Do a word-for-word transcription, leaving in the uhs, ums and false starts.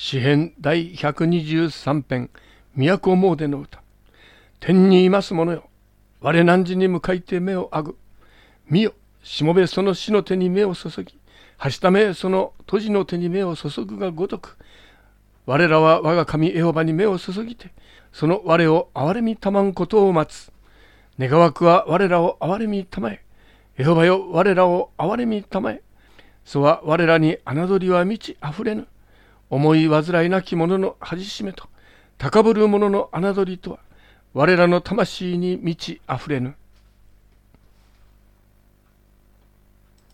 詩編第ひゃくにじゅうさん編、都詣の歌。天にいます者よ、我汝に向かいて目をあぐ。見よ、しもべその死の手に目を注ぎ、はしためその閉じの手に目を注ぐがごとく、我らは我が神エホバに目を注ぎて、その我を憐れみたまんことを待つ。願わくは我らを憐れみたまえ。エホバよ、我らを憐れみたまえ。そは我らに侮りは満ちあふれぬ。思い煩いなき者の恥しめと、高ぶる者の侮りとは、我らの魂に満ちあふれぬ。